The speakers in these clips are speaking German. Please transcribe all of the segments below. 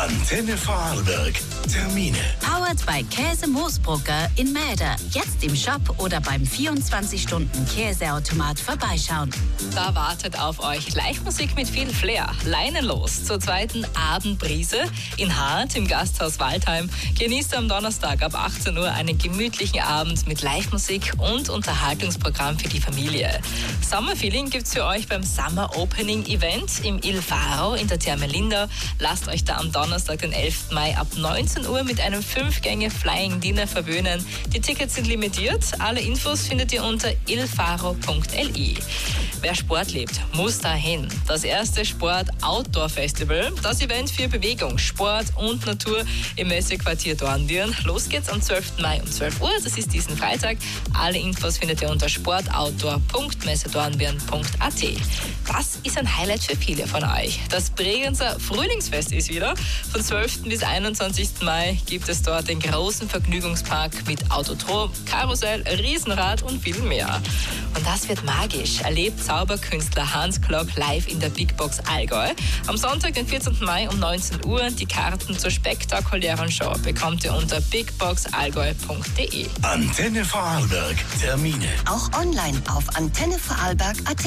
Antenne Vorarlberg. Termine. Powered by Käse Moosbrucker in Mäder. Jetzt im Shop oder beim 24-Stunden-Käseautomat vorbeischauen. Da wartet auf euch Live-Musik mit viel Flair. Leinenlos zur zweiten Abendbrise in Hart im Gasthaus Waldheim. Genießt am Donnerstag ab 18 Uhr einen gemütlichen Abend mit Live-Musik und Unterhaltungsprogramm für die Familie. Summer-Feeling gibt's für euch beim Summer Opening Event im Il Faro in der Therme Lindau. Lasst euch da am Donnerstag, den 11. Mai ab 19 Uhr mit einem 5-Gänge-Flying Dinner verwöhnen. Die Tickets sind limitiert. Alle Infos findet ihr unter ilfaro.li. Wer Sport liebt, muss dahin. Das erste Sport-Outdoor-Festival. Das Event für Bewegung, Sport und Natur im Messequartier Dornbirn. Los geht's am 12. Mai um 12 Uhr. Das ist diesen Freitag. Alle Infos findet ihr unter sportoutdoor.messedornbirn.at. Das ist ein Highlight für viele von euch. Das Bregenzer Frühlingsfest ist wieder. Von 12. bis 21. Mai gibt es dort den großen Vergnügungspark mit Autodrom, Karussell, Riesenrad und viel mehr. Und das wird magisch. Erlebt Zauberkünstler Hans Klock live in der Big Box Allgäu. Am Sonntag, den 14. Mai um 19 Uhr. Die Karten zur spektakulären Show bekommt ihr unter bigboxallgäu.de. Antenne Vorarlberg. Termine. Auch online auf antennevorarlberg.at.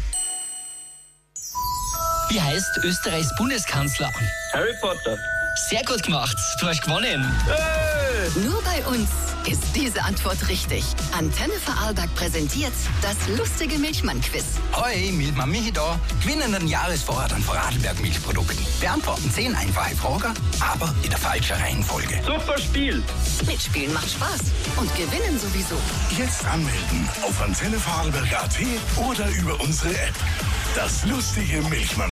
Wie heißt Österreichs Bundeskanzler? Harry Potter. Sehr gut gemacht. Du hast gewonnen. Hey! Nur bei uns ist diese Antwort richtig. Antenne Vorarlberg präsentiert das lustige Milchmann-Quiz. Hoi, Milchmann Michi da. Gewinnen den Jahresvorrat an Vorarlberg Milchprodukten. Beantworten 10 einfache Fragen, aber in der falschen Reihenfolge. Super Spiel. Mitspielen macht Spaß und gewinnen sowieso. Jetzt anmelden auf antennevorarlberg.at oder über unsere App. Das lustige Milchmann